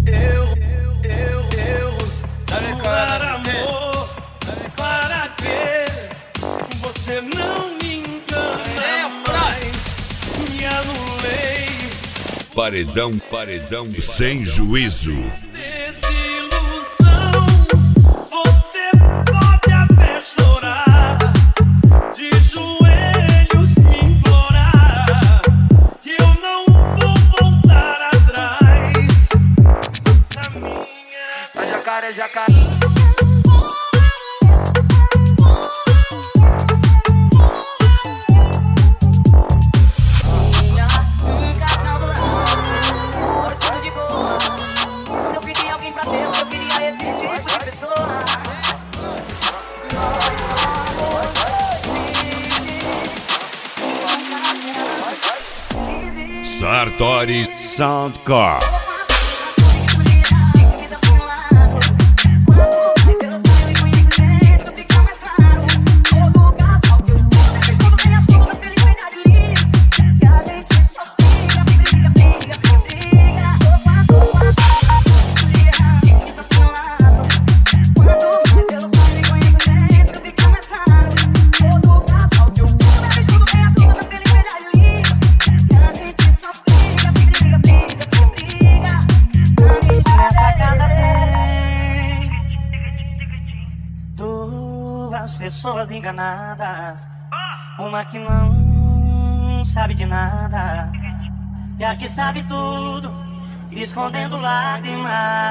Sabe qual é amor? Para que você não me engana mais? Me anulei. Paredão sem juízo. Desilusão, você pode até chorar, de joelhos me implorar, que eu não vou voltar atrás. Na minha Jacaré. Sartori Soundcore. As pessoas enganadas, uma que não sabe de nada, e a que sabe tudo, escondendo lágrimas.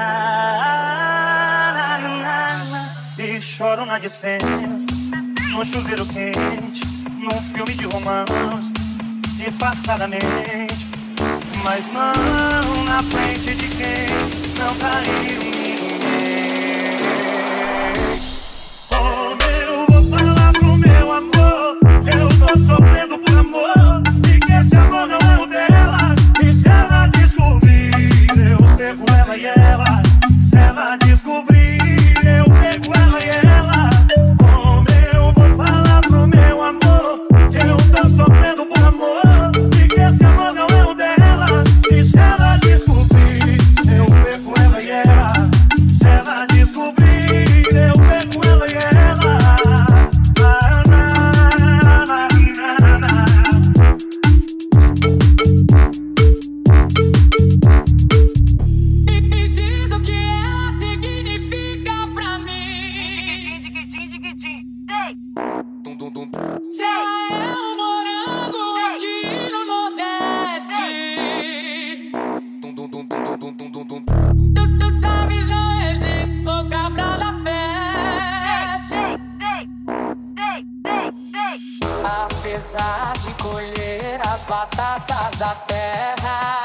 E choro na dispensa, no chuveiro quente, num filme de romance, disfarçadamente, mas não na frente de quem não caiu ninguém. Eu tô sofrendo por amor, e que esse amor não é o dela. E se ela descobrir, eu pego ela e ela. Se ela descobrir, eu pego ela e ela. Como eu vou falar pro meu amor? Eu tô sofrendo por amor, e que esse amor não é o dela. E se ela descobrir, eu pego ela e ela. Se ela descobrir, eu pego ela e ela. Já é um morango aqui no Nordeste. Tu sabes, não existe, sou cabra da peste. Apesar de colher as batatas da terra,